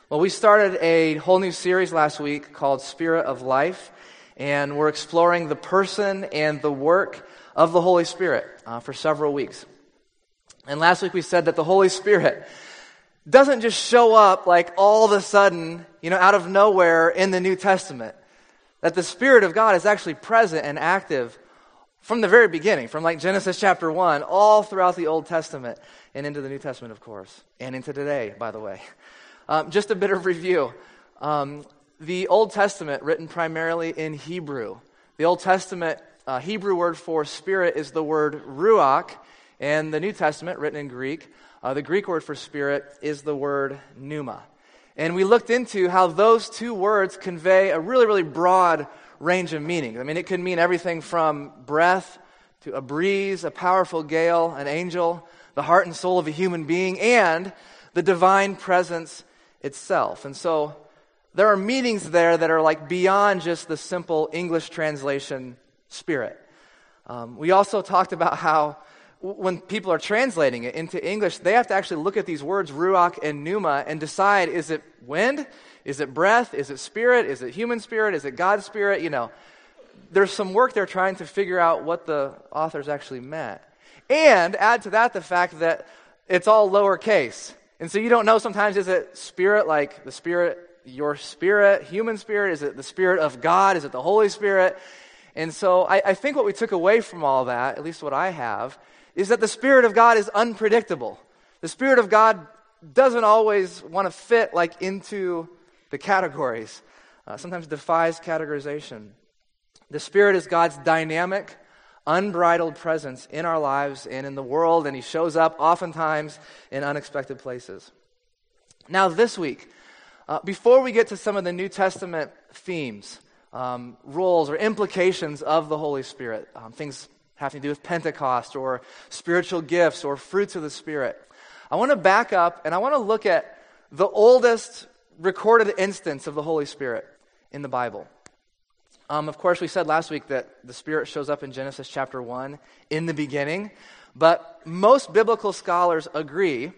Well, we started a whole new series last week called Spirit of Life, and we're exploring the person and the work of the Holy Spirit for several weeks. And last week we said that the Holy Spirit doesn't just show up like all of a sudden, out of nowhere in the New Testament. That the Spirit of God is actually present and active from the very beginning, from like Genesis chapter 1, all throughout the Old Testament and into the New Testament, of course, and into today, by the way. Just a bit of review. The Old Testament, written primarily in Hebrew. The Old Testament Hebrew word for spirit is the word ruach, and the New Testament, written in Greek, the Greek word for spirit is the word pneuma. And we looked into how those two words convey a really, really broad range of meaning. I mean, it can mean everything from breath to a breeze, a powerful gale, an angel, the heart and soul of a human being, and the divine presence itself. And so there are meanings there that are like beyond just the simple English translation spirit. We also talked about how when people are translating it into English, they have to actually look at these words, ruach and pneuma, and decide, is it wind? Is it breath? Is it spirit? Is it human spirit? Is it God's spirit? There's some work there trying to figure out what the authors actually meant. And add to that the fact that it's all lowercase. And so you don't know sometimes, is it spirit, like the spirit, your spirit, human spirit? Is it the Spirit of God? Is it the Holy Spirit? And so I think what we took away from all that, at least what I have, is that the Spirit of God is unpredictable. The Spirit of God doesn't always want to fit like into the categories. Sometimes defies categorization. The Spirit is God's dynamic, unbridled presence in our lives and in the world, and He shows up oftentimes in unexpected places. Now this week, before we get to some of the New Testament themes, roles or implications of the Holy Spirit, things having to do with Pentecost or spiritual gifts or fruits of the Spirit, I want to back up and I want to look at the oldest recorded instance of the Holy Spirit in the Bible. Of course, we said last week that the Spirit shows up in Genesis chapter 1 in the beginning, but most biblical scholars agree.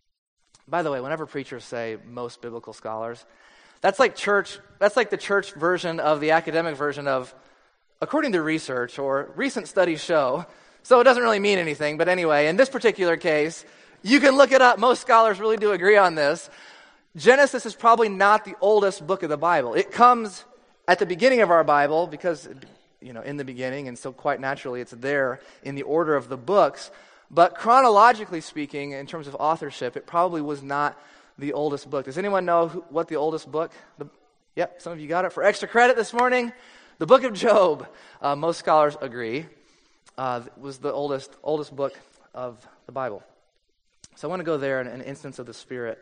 By the way, whenever preachers say most biblical scholars, that's like the church version of the academic version of according to research or recent studies show. So it doesn't really mean anything, but anyway, in this particular case, you can look it up. Most scholars really do agree on this. Genesis is probably not the oldest book of the Bible. It comes at the beginning of our Bible because, in the beginning, and so quite naturally it's there in the order of the books. But chronologically speaking, in terms of authorship, it probably was not the oldest book. Does anyone know what the oldest book? Yep, some of you got it. For extra credit this morning, the book of Job, most scholars agree, was the oldest book of the Bible. So I want to go there in an instance of the Spirit.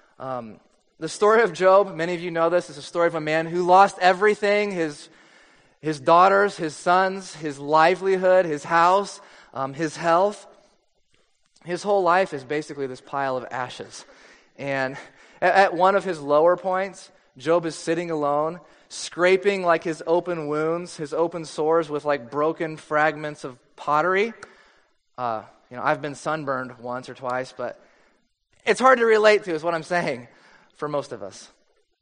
The story of Job, many of you know this, is a story of a man who lost everything, his daughters, his sons, his livelihood, his house, his health. His whole life is basically this pile of ashes. And at one of his lower points, Job is sitting alone, scraping like his open wounds, his open sores with like broken fragments of pottery. I've been sunburned once or twice, but it's hard to relate to is what I'm saying for most of us.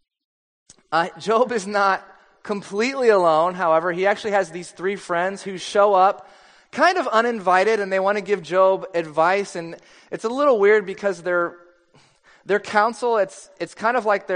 Job is not completely alone. However, he actually has these three friends who show up kind of uninvited, and they want to give Job advice. And it's a little weird because their counsel, it's kind of like they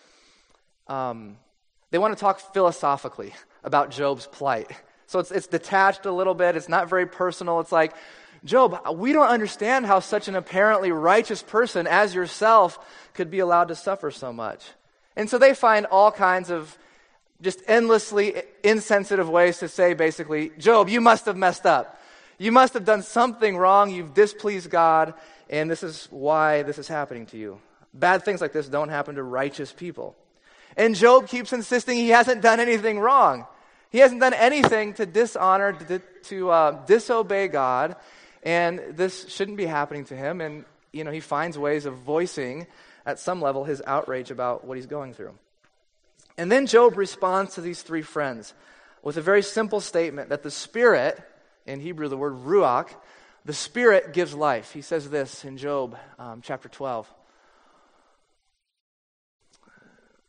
want to talk philosophically about Job's plight. So it's detached a little bit. It's not very personal. It's like, Job, we don't understand how such an apparently righteous person as yourself could be allowed to suffer so much. And so they find all kinds of just endlessly insensitive ways to say, basically, Job, you must have messed up. You must have done something wrong. You've displeased God, and this is why this is happening to you. Bad things like this don't happen to righteous people. And Job keeps insisting he hasn't done anything wrong. He hasn't done anything to dishonor, to disobey God, and this shouldn't be happening to him. And, he finds ways of voicing, at some level, his outrage about what he's going through. And then Job responds to these three friends with a very simple statement that the Spirit, in Hebrew the word ruach, the Spirit gives life. He says this in Job chapter 12.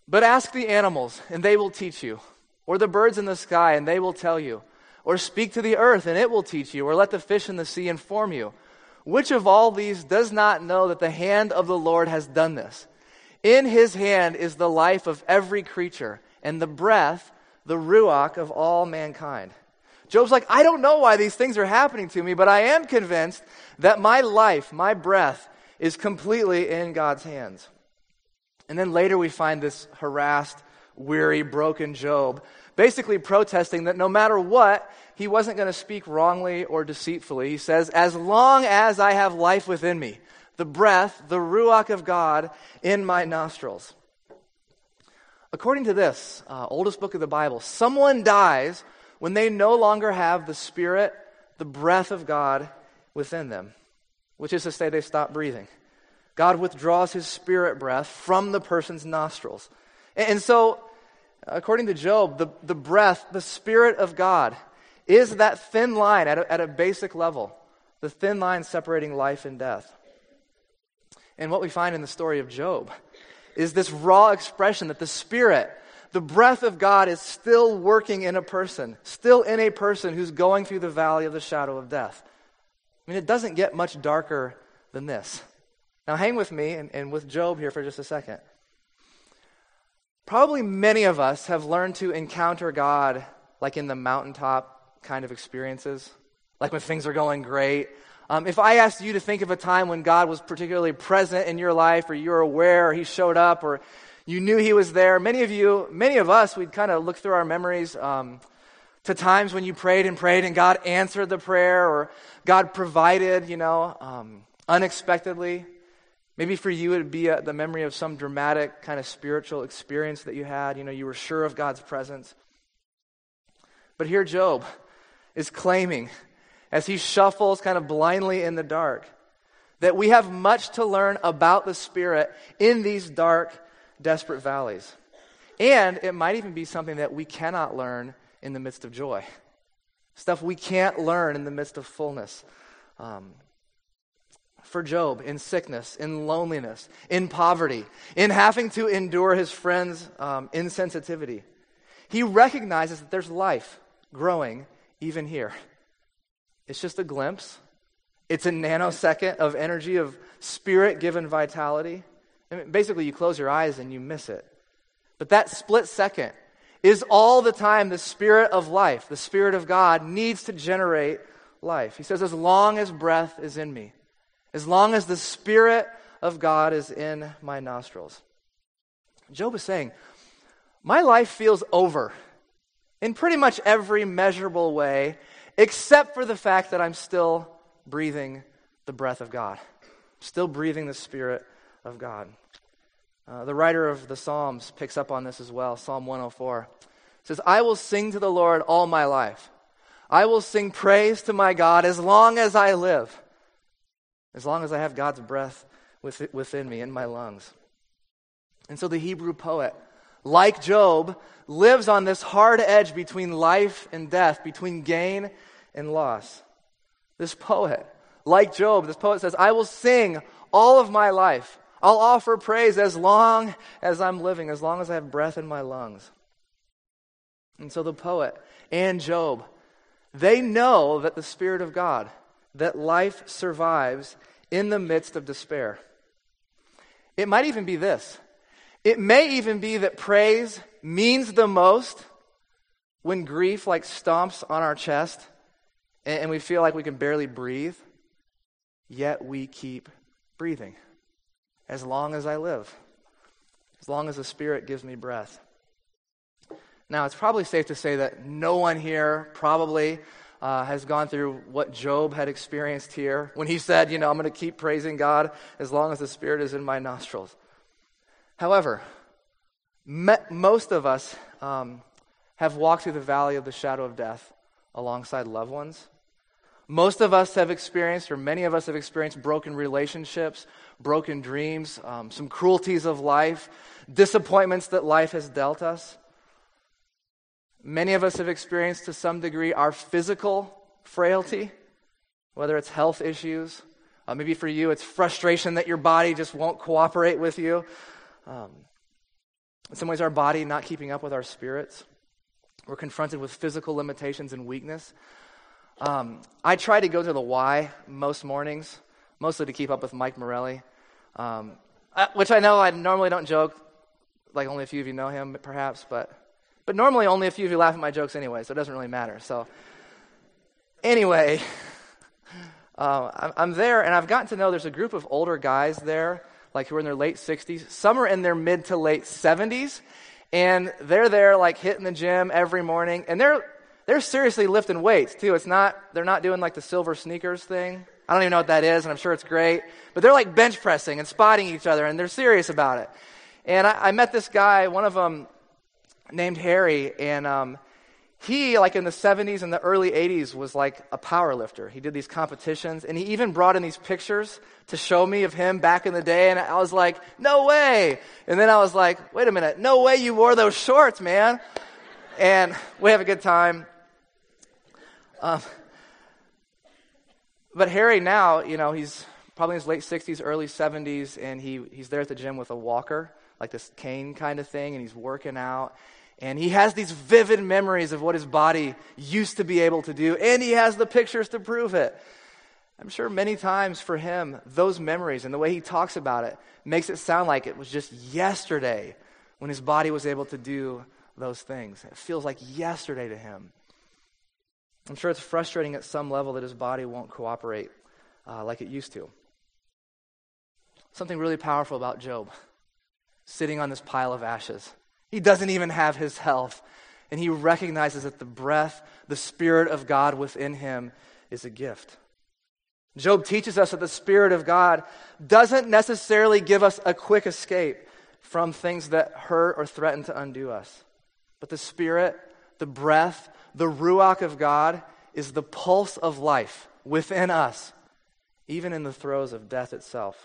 But ask the animals, and they will teach you, or the birds in the sky, and they will tell you, or speak to the earth, and it will teach you, or let the fish in the sea inform you. Which of all these does not know that the hand of the Lord has done this? In his hand is the life of every creature, and the breath, the ruach of all mankind. Job's like, I don't know why these things are happening to me, but I am convinced that my life, my breath, is completely in God's hands. And then later we find this harassed, weary, broken Job basically protesting that no matter what, he wasn't going to speak wrongly or deceitfully. He says, as long as I have life within me, the breath, the ruach of God in my nostrils. According to this, oldest book of the Bible, someone dies when they no longer have the Spirit, the breath of God within them, which is to say they stop breathing. God withdraws his spirit breath from the person's nostrils. And so, according to Job, the breath, the Spirit of God, is that thin line at a basic level, the thin line separating life and death. And what we find in the story of Job is this raw expression that the Spirit, the breath of God, is still working in a person, still in a person who's going through the valley of the shadow of death. I mean, it doesn't get much darker than this. Now hang with me and with Job here for just a second. Probably many of us have learned to encounter God like in the mountaintop kind of experiences, like when things are going great. If I asked you to think of a time when God was particularly present in your life, or you were aware, or he showed up, or you knew he was there, many of us, we'd kind of look through our memories to times when you prayed and God answered the prayer, or God provided, unexpectedly. Maybe for you it would be the memory of some dramatic kind of spiritual experience that you had. You were sure of God's presence. But here Job is claiming, as he shuffles kind of blindly in the dark, that we have much to learn about the Spirit in these dark, desperate valleys. And it might even be something that we cannot learn in the midst of joy. Stuff we can't learn in the midst of fullness. For Job, in sickness, in loneliness, in poverty, in having to endure his friends' insensitivity, he recognizes that there's life growing even here. It's just a glimpse. It's a nanosecond of energy, of Spirit-given vitality. I mean, basically, you close your eyes and you miss it. But that split second is all the time the Spirit of life, the Spirit of God, needs to generate life. He says, as long as breath is in me, as long as the Spirit of God is in my nostrils. Job is saying, my life feels over in pretty much every measurable way, except for the fact that I'm still breathing the breath of God, still breathing the Spirit of God. The writer of the Psalms picks up on this as well. Psalm 104 says, I will sing to the Lord all my life. I will sing praise to my God as long as I live. As long as I have God's breath within me, in my lungs. And so the Hebrew poet, like Job, lives on this hard edge between life and death, between gain and loss. This poet, like Job, this poet says, I will sing all of my life. I'll offer praise as long as I'm living, as long as I have breath in my lungs. And so the poet and Job, they know that the Spirit of God, that life survives in the midst of despair. It might even be this. It may even be that praise means the most when grief like stomps on our chest and we feel like we can barely breathe, yet we keep breathing as long as I live, as long as the Spirit gives me breath. Now, it's probably safe to say that no one here probably has gone through what Job had experienced here when he said, I'm going to keep praising God as long as the Spirit is in my nostrils. However, most of us have walked through the valley of the shadow of death alongside loved ones. Most of us have experienced, or many of us have experienced, broken relationships, broken dreams, some cruelties of life, disappointments that life has dealt us. Many of us have experienced to some degree our physical frailty, whether it's health issues. Maybe for you it's frustration that your body just won't cooperate with you. In some ways, our body not keeping up with our spirits. We're confronted with physical limitations and weakness. I try to go to the Y most mornings, mostly to keep up with Mike Morelli, which I know I normally don't joke, like only a few of you know him, perhaps, but normally only a few of you laugh at my jokes anyway, so it doesn't really matter. So anyway, I'm there, and I've gotten to know there's a group of older guys there, like who are in their late 60s. Some are in their mid to late 70s, and they're there like hitting the gym every morning, and they're seriously lifting weights too. They're not doing like the silver sneakers thing. I don't even know what that is, and I'm sure it's great, but they're like bench pressing and spotting each other, and they're serious about it. And I met this guy, one of them named Harry, and he, like in the 70s and the early 80s, was like a power lifter. He did these competitions, and he even brought in these pictures to show me of him back in the day, and I was like, no way! And then I was like, wait a minute, no way you wore those shorts, man! And we have a good time. But Harry now, he's probably in his late 60s, early 70s, and he's there at the gym with a walker, like this cane kind of thing, and he's working out. And he has these vivid memories of what his body used to be able to do, and he has the pictures to prove it. I'm sure many times for him, those memories and the way he talks about it makes it sound like it was just yesterday when his body was able to do those things. It feels like yesterday to him. I'm sure it's frustrating at some level that his body won't cooperate like it used to. Something really powerful about Job, sitting on this pile of ashes. He doesn't even have his health, and he recognizes that the breath, the Spirit of God within him is a gift. Job teaches us that the Spirit of God doesn't necessarily give us a quick escape from things that hurt or threaten to undo us. But the Spirit, the breath, the Ruach of God is the pulse of life within us, even in the throes of death itself.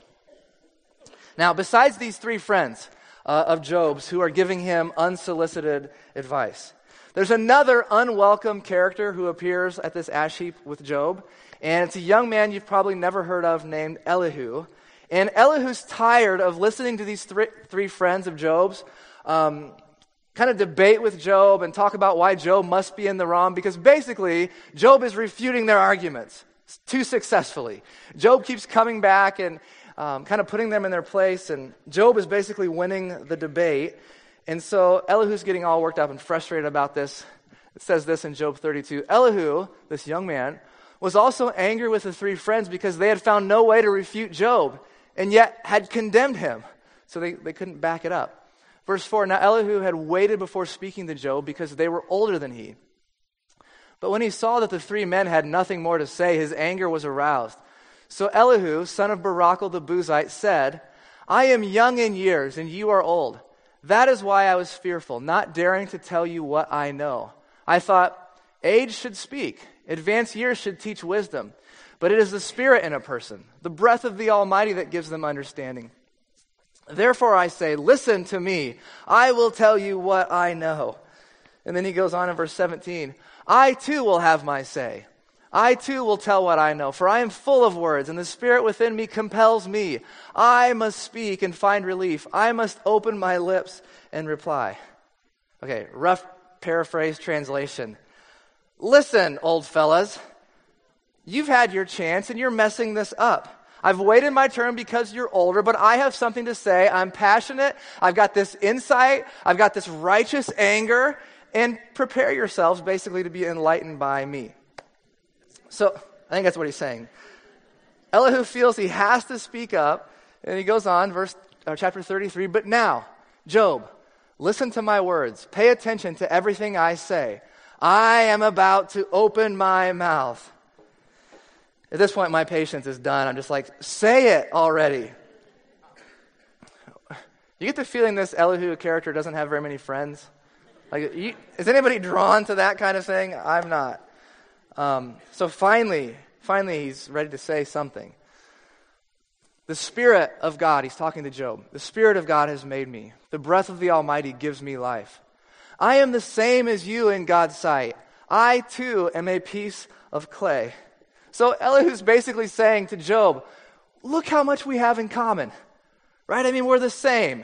Now, besides these three friends of Job's who are giving him unsolicited advice, there's another unwelcome character who appears at this ash heap with Job, and it's a young man you've probably never heard of named Elihu. And Elihu's tired of listening to these three friends of Job's kind of debate with Job and talk about why Job must be in the wrong, because basically Job is refuting their arguments too successfully. Job keeps coming back and kind of putting them in their place, and Job is basically winning the debate. And so Elihu's getting all worked up and frustrated about this. It says this in Job 32. Elihu, this young man, was also angry with the three friends because they had found no way to refute Job and yet had condemned him. So they couldn't back it up. Verse 4, now Elihu had waited before speaking to Job because they were older than he. But when he saw that the three men had nothing more to say, his anger was aroused. So Elihu, son of Barachel the Buzite, said, I am young in years, and you are old. That is why I was fearful, not daring to tell you what I know. I thought, age should speak, advanced years should teach wisdom. But it is the Spirit in a person, the breath of the Almighty that gives them understanding. Therefore I say, listen to me, I will tell you what I know. And then he goes on in verse 17, I too will have my say. I too will tell what I know, for I am full of words, and the Spirit within me compels me. I must speak and find relief. I must open my lips and reply. Okay, rough paraphrase translation. Listen, old fellas, you've had your chance and you're messing this up. I've waited my turn because you're older, but I have something to say. I'm passionate. I've got this insight. I've got this righteous anger. And prepare yourselves basically to be enlightened by me. So I think that's what he's saying. Elihu feels he has to speak up. And he goes on, chapter 33, but now, Job, listen to my words. Pay attention to everything I say. I am about to open my mouth. At this point, my patience is done. I'm just like, say it already. You get the feeling this Elihu character doesn't have very many friends? Is anybody drawn to that kind of thing? I'm not. So finally, he's ready to say something. The Spirit of God, he's talking to Job. The Spirit of God has made me. The breath of the Almighty gives me life. I am the same as you in God's sight. I too am a piece of clay. So Elihu's basically saying to Job, look how much we have in common, right? I mean, we're the same.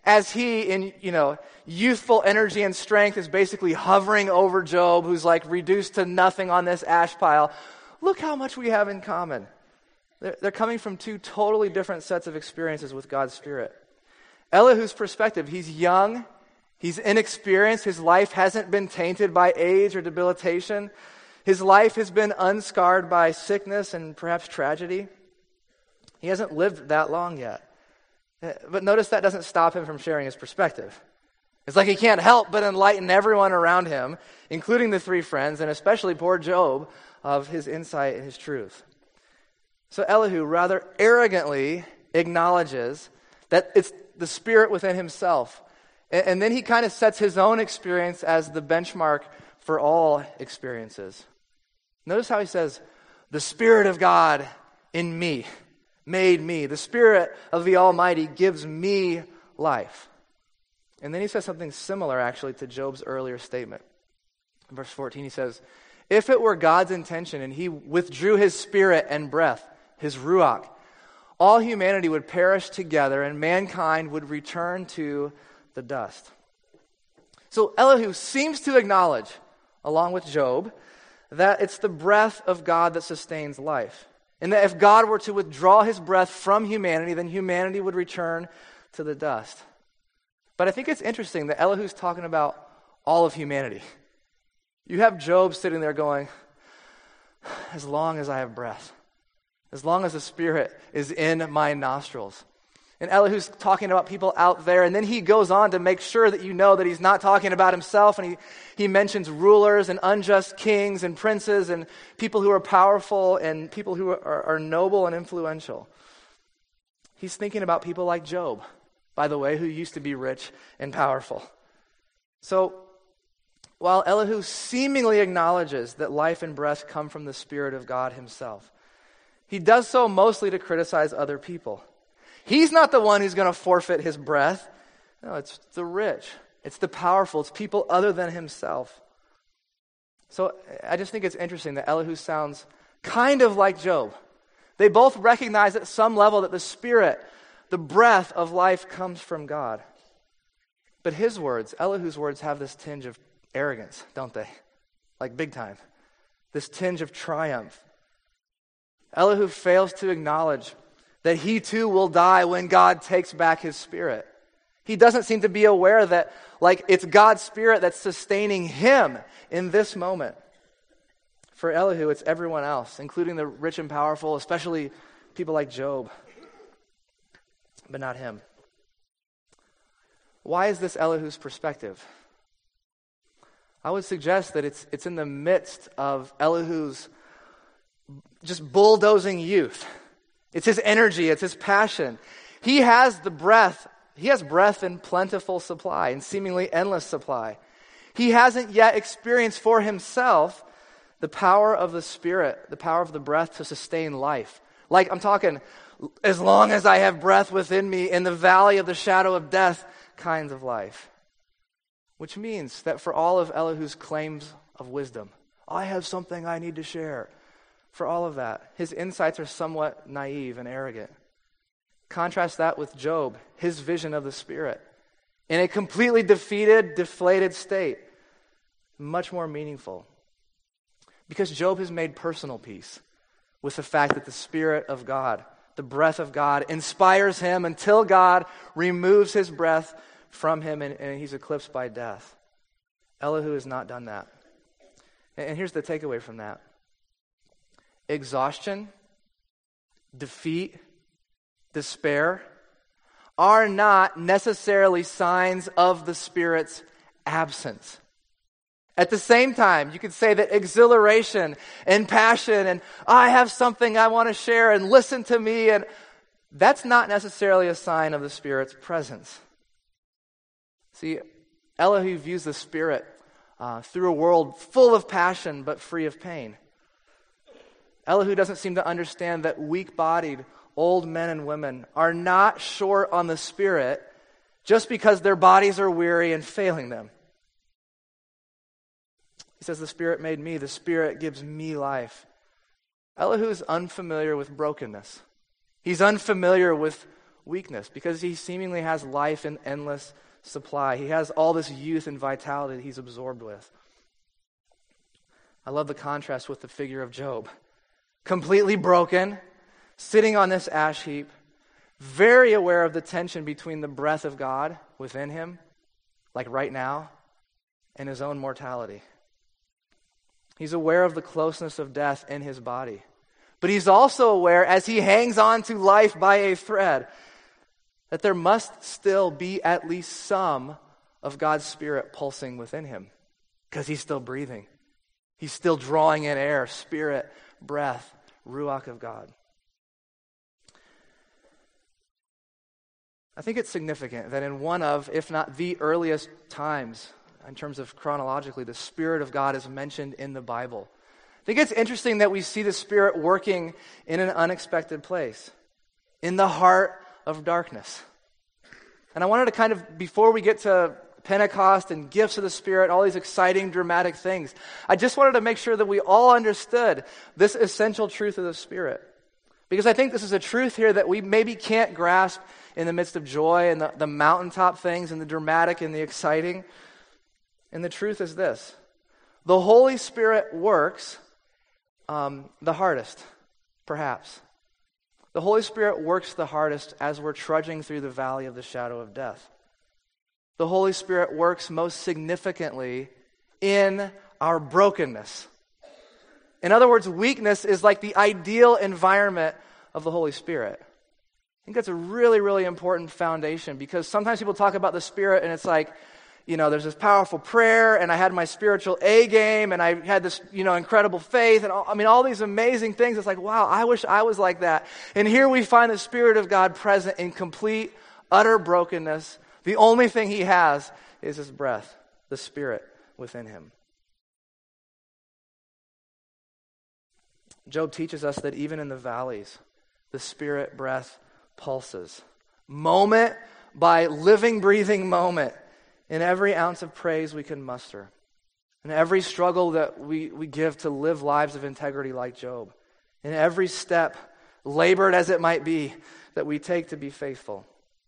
as he, in youthful energy and strength, is basically hovering over Job, who's like reduced to nothing on this ash pile. Look how much we have in common. They're coming from two totally different sets of experiences with God's Spirit. Elihu's perspective, he's young, he's inexperienced, his life hasn't been tainted by age or debilitation. His life has been unscarred by sickness and perhaps tragedy. He hasn't lived that long yet. But notice that doesn't stop him from sharing his perspective. It's like he can't help but enlighten everyone around him, including the three friends, and especially poor Job, of his insight and his truth. So Elihu rather arrogantly acknowledges that it's the Spirit within himself. And then he kind of sets his own experience as the benchmark for all experiences. Notice how he says, the Spirit of God in me made me. The Spirit of the Almighty gives me life. And then he says something similar, actually, to Job's earlier statement. In verse 14, he says, if it were God's intention and he withdrew his Spirit and breath, his ruach, all humanity would perish together and mankind would return to the dust. So Elihu seems to acknowledge, along with Job, that it's the breath of God that sustains life. And that if God were to withdraw his breath from humanity, then humanity would return to the dust. But I think it's interesting that Elihu's talking about all of humanity. You have Job sitting there going, as long as I have breath, as long as the Spirit is in my nostrils. And Elihu's talking about people out there, and then he goes on to make sure that you know that he's not talking about himself, and he mentions rulers and unjust kings and princes and people who are powerful and people who are noble and influential. He's thinking about people like Job, by the way, who used to be rich and powerful. So, while Elihu seemingly acknowledges that life and breath come from the Spirit of God himself, he does so mostly to criticize other people. He's not the one who's going to forfeit his breath. No, it's the rich. It's the powerful. It's people other than himself. So I just think it's interesting that Elihu sounds kind of like Job. They both recognize at some level that the Spirit, the breath of life, comes from God. But his words, Elihu's words, have this tinge of arrogance, don't they? Like big time. This tinge of triumph. Elihu fails to acknowledge that he too will die when God takes back his Spirit. He doesn't seem to be aware that, it's God's Spirit that's sustaining him in this moment. For Elihu, it's everyone else, including the rich and powerful, especially people like Job, but not him. Why is this Elihu's perspective? I would suggest that it's in the midst of Elihu's just bulldozing youth. It's his energy, it's his passion. He has the breath. He has breath in plentiful supply and seemingly endless supply. He hasn't yet experienced for himself the power of the Spirit, the power of the breath to sustain life. I'm talking, as long as I have breath within me, in the valley of the shadow of death kinds of life. Which means that for all of Elihu's claims of wisdom, I have something I need to share. For all of that, his insights are somewhat naive and arrogant. Contrast that with Job, his vision of the Spirit. In a completely defeated, deflated state, much more meaningful. Because Job has made personal peace with the fact that the Spirit of God, the breath of God, inspires him until God removes his breath from him and he's eclipsed by death. Elihu has not done that. And here's the takeaway from that. Exhaustion, defeat, despair are not necessarily signs of the Spirit's absence. At the same time, you could say that exhilaration and passion and I have something I want to share and listen to me, and that's not necessarily a sign of the Spirit's presence. See, Elihu views the Spirit through a world full of passion but free of pain. Elihu doesn't seem to understand that weak-bodied old men and women are not short on the Spirit just because their bodies are weary and failing them. He says, the Spirit made me, the Spirit gives me life. Elihu is unfamiliar with brokenness. He's unfamiliar with weakness because he seemingly has life in endless supply. He has all this youth and vitality that he's absorbed with. I love the contrast with the figure of Job. Completely broken, sitting on this ash heap, very aware of the tension between the breath of God within him, like right now, and his own mortality. He's aware of the closeness of death in his body. But he's also aware, as he hangs on to life by a thread, that there must still be at least some of God's Spirit pulsing within him, because he's still breathing. He's still drawing in air, spirit, breath, ruach of God. I think it's significant that in one of, if not the earliest times, in terms of chronologically, the Spirit of God is mentioned in the Bible. I think it's interesting that we see the Spirit working in an unexpected place, in the heart of darkness. And I wanted to kind of, before we get to Pentecost and gifts of the Spirit, all these exciting, dramatic things, I just wanted to make sure that we all understood this essential truth of the Spirit. Because I think this is a truth here that we maybe can't grasp in the midst of joy and the mountaintop things and the dramatic and the exciting. And the truth is this: the Holy Spirit works the hardest, perhaps. The Holy Spirit works the hardest as we're trudging through the valley of the shadow of death. The Holy Spirit works most significantly in our brokenness. In other words, weakness is like the ideal environment of the Holy Spirit. I think that's a really, really important foundation, because sometimes people talk about the Spirit and it's like, there's this powerful prayer, and I had my spiritual A game, and I had this, incredible faith, and all these amazing things. It's like, wow, I wish I was like that. And here we find the Spirit of God present in complete, utter brokenness. The only thing he has is his breath, the Spirit within him. Job teaches us that even in the valleys, the Spirit breath pulses. Moment by living, breathing moment, in every ounce of praise we can muster, in every struggle that we give to live lives of integrity like Job, in every step, labored as it might be, that we take to be faithful.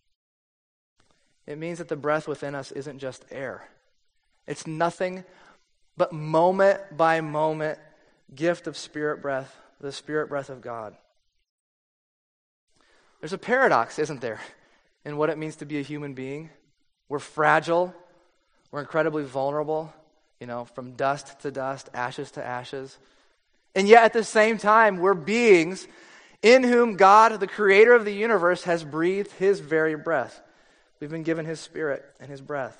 It means that the breath within us isn't just air. It's nothing but moment by moment gift of Spirit breath, the Spirit breath of God. There's a paradox, isn't there, in what it means to be a human being. We're fragile. We're incredibly vulnerable, from dust to dust, ashes to ashes. And yet at the same time, we're beings in whom God, the creator of the universe, has breathed his very breath. We've been given his Spirit and his breath.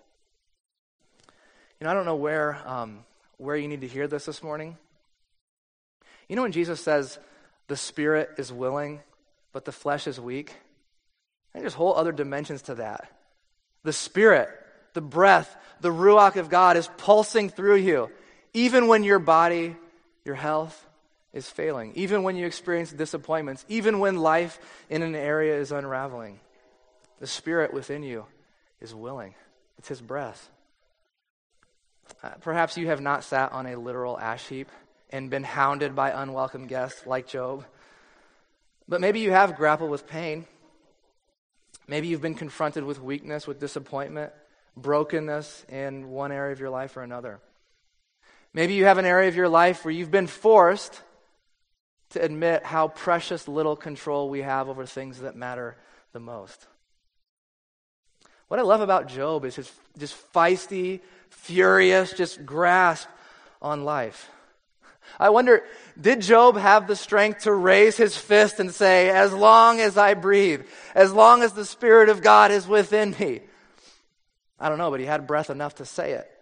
I don't know where you need to hear this morning. When Jesus says the Spirit is willing, but the flesh is weak, I think there's whole other dimensions to that. The Spirit, the breath, the ruach of God is pulsing through you, even when your body, your health is failing, even when you experience disappointments, even when life in an area is unraveling. The Spirit within you is willing. It's his breath. Perhaps you have not sat on a literal ash heap and been hounded by unwelcome guests like Job, but maybe you have grappled with pain. Maybe you've been confronted with weakness, with disappointment, brokenness in one area of your life or another. Maybe you have an area of your life where you've been forced to admit how precious little control we have over things that matter the most. What I love about Job is his just feisty, furious, just grasp on life. I wonder, did Job have the strength to raise his fist and say, as long as I breathe, as long as the Spirit of God is within me? I don't know, but he had breath enough to say it.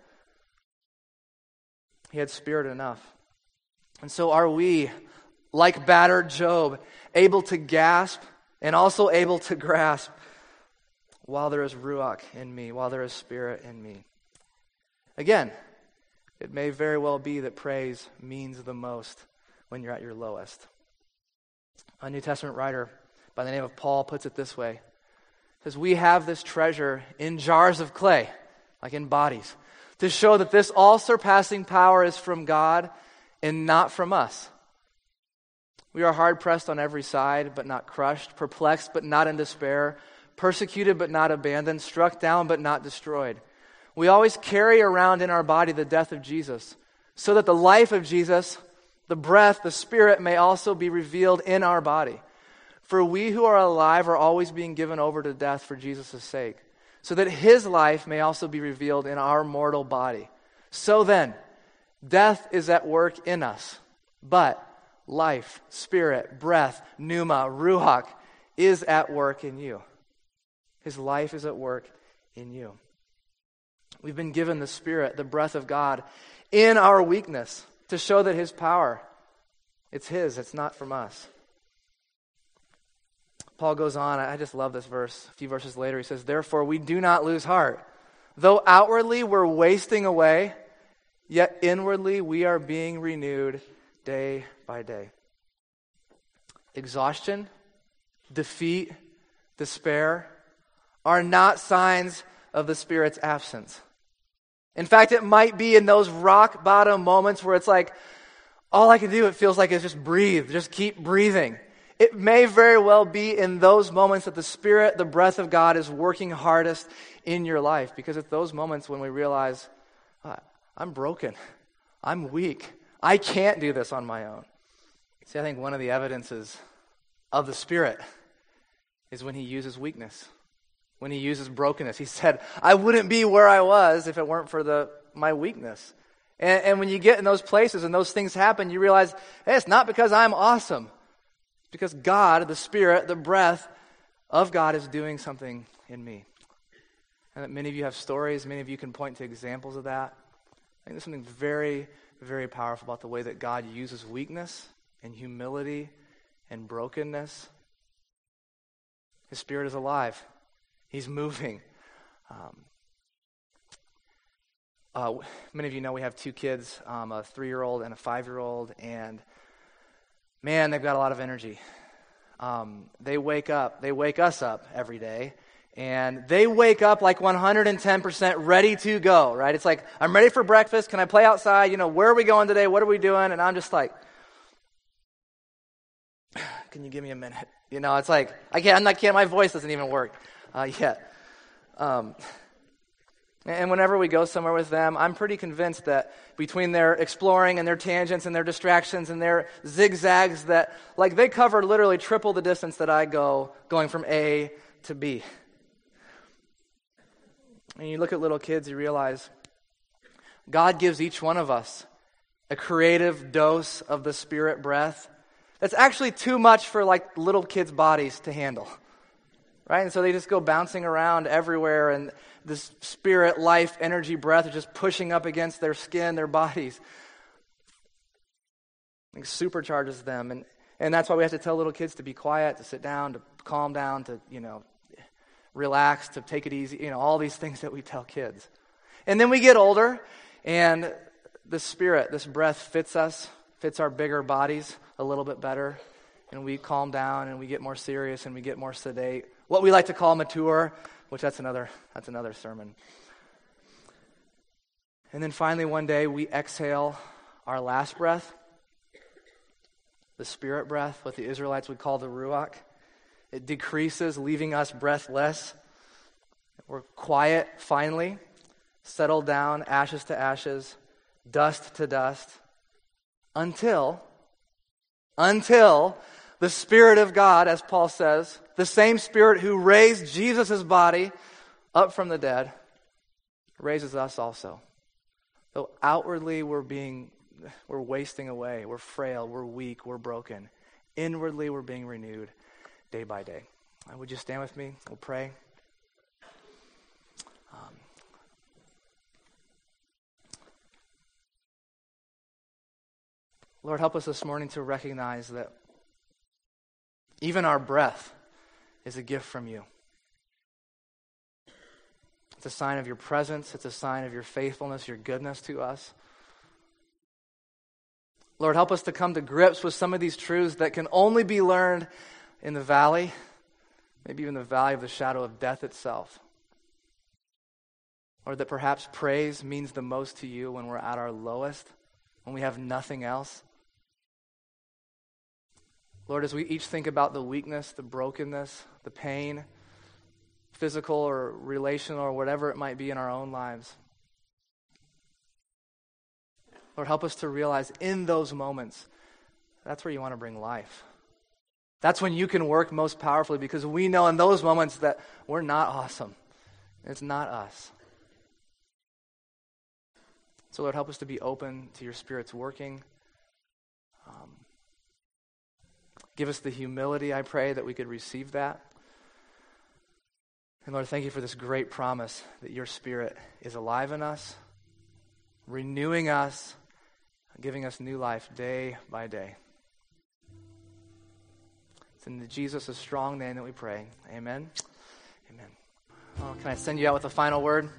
He had spirit enough. And so are we, like battered Job, able to gasp and also able to grasp while there is ruach in me, while there is Spirit in me. Again, it may very well be that praise means the most when you're at your lowest. A New Testament writer by the name of Paul puts it this way. He says, we have this treasure in jars of clay, like in bodies, to show that this all-surpassing power is from God and not from us. We are hard-pressed on every side, but not crushed, perplexed, but not in despair, persecuted, but not abandoned, struck down, but not destroyed. We always carry around in our body the death of Jesus, so that the life of Jesus, the breath, the Spirit, may also be revealed in our body. For we who are alive are always being given over to death for Jesus' sake, so that his life may also be revealed in our mortal body. So then, death is at work in us, but life, spirit, breath, pneuma, ruach, is at work in you. His life is at work in you. We've been given the Spirit, the breath of God, in our weakness to show that his power, it's his, it's not from us. Paul goes on, I just love this verse. A few verses later, he says, "Therefore we do not lose heart. Though outwardly we're wasting away, yet inwardly we are being renewed day by day." Exhaustion, defeat, despair are not signs of the Spirit's absence. In fact, it might be in those rock bottom moments where it's like, all I can do, it feels like, is just breathe, just keep breathing. It may very well be in those moments that the Spirit, the breath of God, is working hardest in your life, because it's those moments when we realize, I'm broken, I'm weak, I can't do this on my own. See, I think one of the evidences of the Spirit is when he uses weakness, when he uses brokenness. He said, I wouldn't be where I was if it weren't for my weakness. And when you get in those places and those things happen, you realize, hey, it's not because I'm awesome. It's because God, the Spirit, the breath of God is doing something in me. And that many of you have stories, many of you can point to examples of that. I think there's something very, very powerful about the way that God uses weakness and humility and brokenness. His Spirit is alive. He's moving. Many of you know we have two kids, a 3-year-old and a 5-year-old, and man, they've got a lot of energy. They wake us up every day, and they wake up like 110% ready to go, right? It's like, I'm ready for breakfast. Can I play outside? Where are we going today? What are we doing? And I'm just like, can you give me a minute? It's like, my voice doesn't even work yet. And whenever we go somewhere with them, I'm pretty convinced that between their exploring and their tangents and their distractions and their zigzags, that they cover literally triple the distance that I go going from A to B. And you look at little kids, you realize God gives each one of us a creative dose of the Spirit breath that's actually too much for little kids' bodies to handle. Right? And so they just go bouncing around everywhere, and this Spirit, life, energy, breath is just pushing up against their skin, their bodies. It supercharges them. And that's why we have to tell little kids to be quiet, to sit down, to calm down, to, relax, to take it easy, all these things that we tell kids. And then we get older, and the Spirit, this breath fits us, fits our bigger bodies a little bit better, and we calm down, and we get more serious, and we get more sedate. What we like to call mature, which that's another sermon. And then finally one day we exhale our last breath, the Spirit breath, what the Israelites would call the ruach. It decreases, leaving us breathless. We're quiet finally, settled down, ashes to ashes, dust to dust, until the Spirit of God, as Paul says, the same Spirit who raised Jesus' body up from the dead, raises us also. Though outwardly we're wasting away, we're frail, we're weak, we're broken. Inwardly we're being renewed day by day. Would you stand with me? We'll pray. Lord, help us this morning to recognize that even our breath is a gift from you. It's a sign of your presence. It's a sign of your faithfulness, your goodness to us. Lord, help us to come to grips with some of these truths that can only be learned in the valley, maybe even the valley of the shadow of death itself. Or that perhaps praise means the most to you when we're at our lowest, when we have nothing else. Lord, as we each think about the weakness, the brokenness, the pain, physical or relational or whatever it might be in our own lives, Lord, help us to realize in those moments, that's where you want to bring life. That's when you can work most powerfully, because we know in those moments that we're not awesome. It's not us. So Lord, help us to be open to your Spirit's working. Give us the humility, I pray, that we could receive that. And Lord, thank you for this great promise that your Spirit is alive in us, renewing us, giving us new life day by day. It's in Jesus' strong name that we pray. Amen. Amen. Oh, can I send you out with a final word?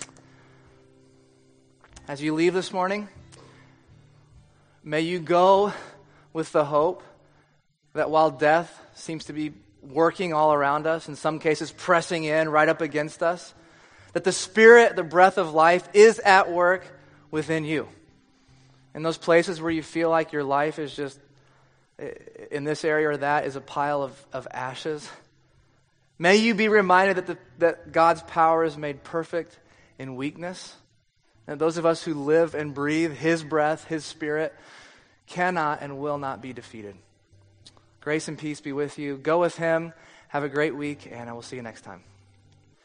As you leave this morning, may you go with the hope that while death seems to be working all around us, in some cases pressing in right up against us, that the Spirit, the breath of life, is at work within you. In those places where you feel like your life is just, in this area or that, is a pile of ashes, may you be reminded that God's power is made perfect in weakness. And those of us who live and breathe His breath, His Spirit, cannot and will not be defeated. Grace and peace be with you. Go with Him. Have a great week, and I will see you next time.